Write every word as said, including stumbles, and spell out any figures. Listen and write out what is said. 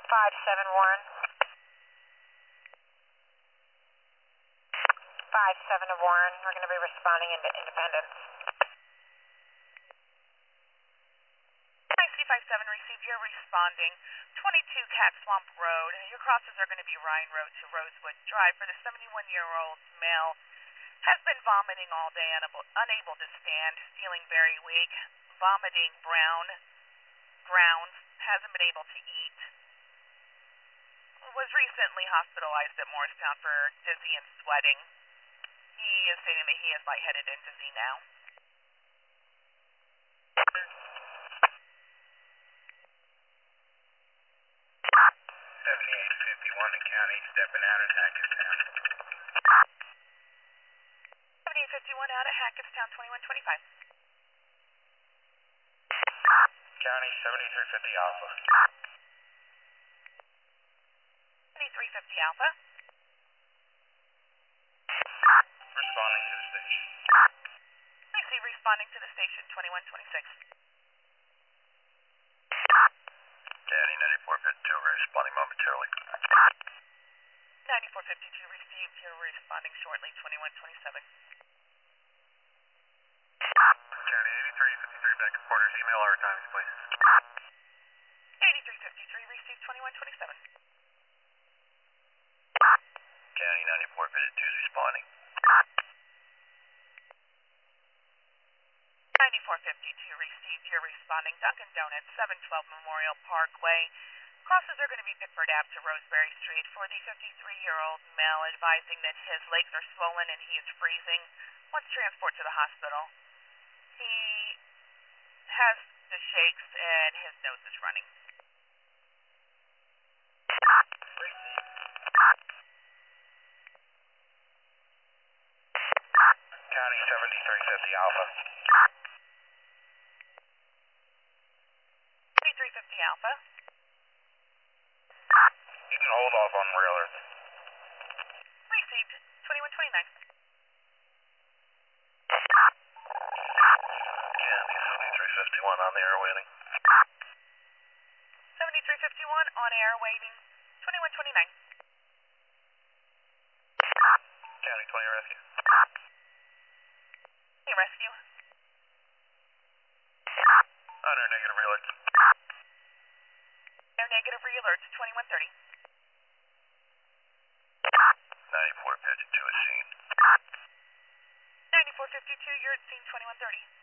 five seven Warren. five seven of Warren. We're going to be responding into Independence. I C five seven received. You're responding. twenty-two Cat Swamp Road. Your crosses are going to be Ryan Road to Rosewood Drive for the seventy-one-year-old male. Has been vomiting all day, unable, unable to stand, feeling very weak, vomiting brown grounds, hasn't been able to eat. Was recently hospitalized at Morristown for dizzy and sweating. He is stating that he is lightheaded and dizzy now. seventy-eight fifty-one in county, stepping out at Hackettstown. seventy-eight fifty-one out at Hackettstown, twenty-one twenty-five. County, seventy-three fifty Alpha. seventy-three fifty Alpha. Responding to the station. I see responding to the station, twenty-one twenty-six. County, ninety-four fifty-two, responding momentarily. ninety-four fifty-two received. You're responding shortly, twenty-one twenty-seven. County, eighty-three fifty-three back at quarters. Email our times, please. eighty-three fifty-three received, twenty-one twenty-seven. County, ninety-four fifty-two is responding. ninety-four fifty-two received. You're responding. Dunkin' Donuts, seven twelve Memorial Parkway. Crosses are going to be Pickford Ave to Roseberry Street for the fifty-three-year-old male, advising that his legs are swollen and he is freezing. Wants transport to the hospital. He has the shakes and his nose is running. County, seventy-three fifty Alpha. seventy-three fifty Alpha. You can hold off on rail alert. Received, twenty-one twenty-nine. County, seventy-three fifty-one on the air waiting. seventy-three fifty-one on air waiting, twenty-one twenty-nine. County, twenty rescue. Hey, rescue. On air, negative alerts. Air negative re-alert, twenty-one thirty. ninety-four fifty-two is seen. ninety-four fifty-two, you're at scene, twenty-one thirty.